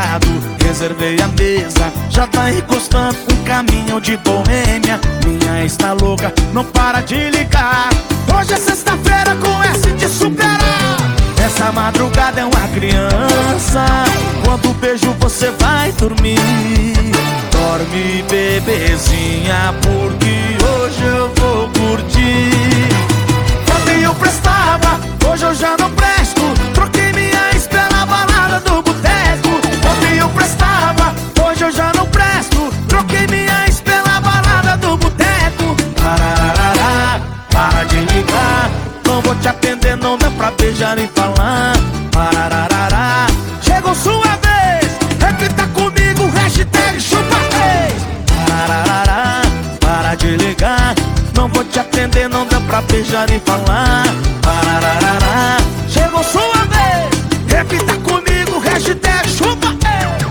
organizado, reservei a mesa. Já tá encostando um caminhão de boêmia. Minha ex tá louca, não para de ligar. Hoje é sexta-feira com S de superar. Essa madrugada é uma criança. Quando beijo você vai dormir. Dorme, bebezinha, porque hoje eu vou curtir. Ontem eu prestava, hoje eu já não presto. Troquei minha ex pela balada do boteco. Ontem eu prestava, hoje eu já não presto. Troquei minha ex pela balada do boteco. Parararará, para de ligar. Não vou te atender, não dá pra beijar e falar. Parararará, chegou sua vez. Repita comigo, hashtag chupa-3. Parararará, para de ligar. Não vou te atender, não dá pra beijar e falar. Parararará, chegou sua vez. Repita comigo, hashtag chupa-3.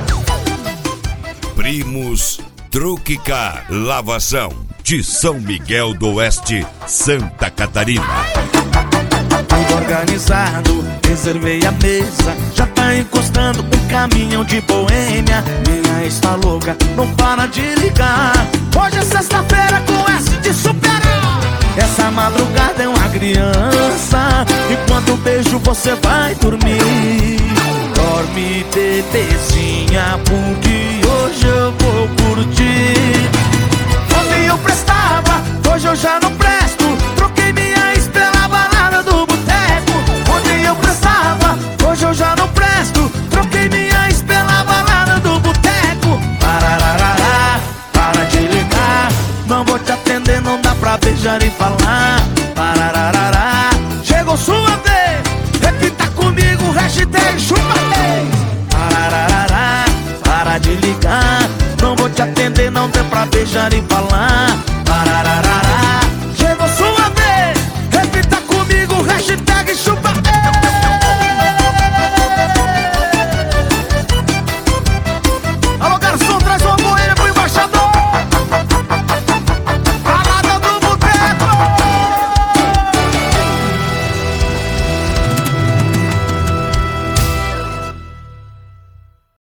Primos Truque Car Lavação de São Miguel do Oeste, Santa Catarina. Tudo organizado, reservei a mesa. Já tá encostando um caminhão de boêmia. Minha ex tá louca, não para de ligar. Hoje é sexta-feira com S de superar. Essa madrugada é uma criança. E quando beijo você vai dormir. Dorme, bebezinha, porque hoje eu vou curtir. Ontem eu prestava, hoje eu já não presto. Troquei minha ex pela balada do boteco. Ontem eu prestava, hoje eu já não presto. Troquei minha ex pela balada do boteco. Parararará, para de ligar. Não vou te atender, não dá pra beijar e falar. Parararará, chegou sua vez. Repita comigo, hashtag chupa-3. Parararará, para de ligar. Não vou te atender, não dá pra beijar e falar.